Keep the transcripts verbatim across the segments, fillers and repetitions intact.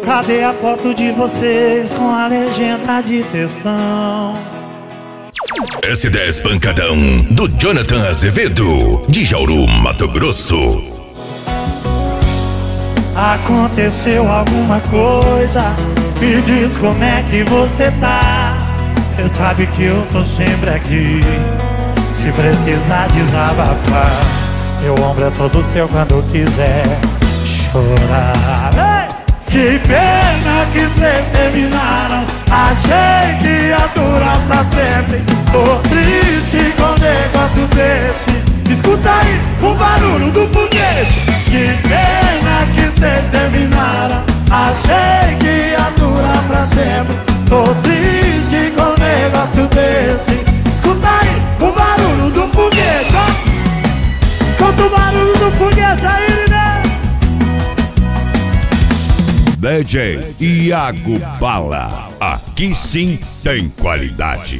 Cadê a foto de vocês com a legenda de textão? S dez Pancadão, do Jonathan Azevedo, de Jauru, Mato Grosso. Aconteceu alguma coisa? Me diz como é que você tá. Cê sabe que eu tô sempre aqui, se precisar desabafar. Meu ombro é todo seu quando quiser chorar. Ei! Que pena que cês terminaram. Achei que ia durar pra sempre. Tô triste com um negócio desse. Escuta aí o barulho do foguete. Que pena que cês terminaram. Achei que ia durar pra sempre. Tô triste com um negócio desse. Escuta aí o barulho do foguete, ó. Escuta o barulho do foguete aí, né? D J Iago Bala, aqui sim tem qualidade.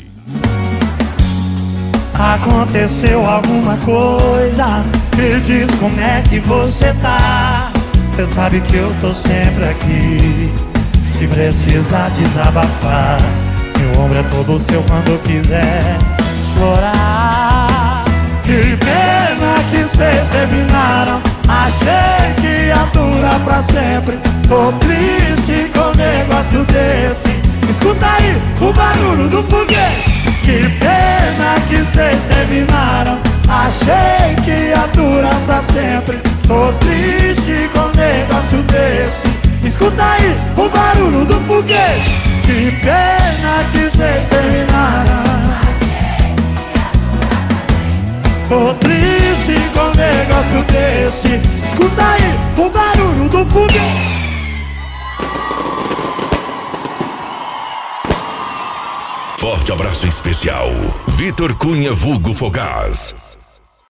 Aconteceu alguma coisa? Me diz como é que você tá. Cê sabe que eu tô sempre aqui, se precisar desabafar. Meu ombro é todo seu quando quiser chorar. Que pena que cês terminaram. Achei que ia durar pra sempre. Tô triste com um negócio desse. Escuta aí o barulho do foguete. Que pena que cês terminaram. Achei que ia durar pra sempre. Tô triste com um negócio desse. Escuta aí o barulho do foguete. Que pena que cês terminaram. Tô triste com um negócio desse. Escuta aí o barulho do foguete. Forte abraço especial, Vitor Cunha vulgo Fogás.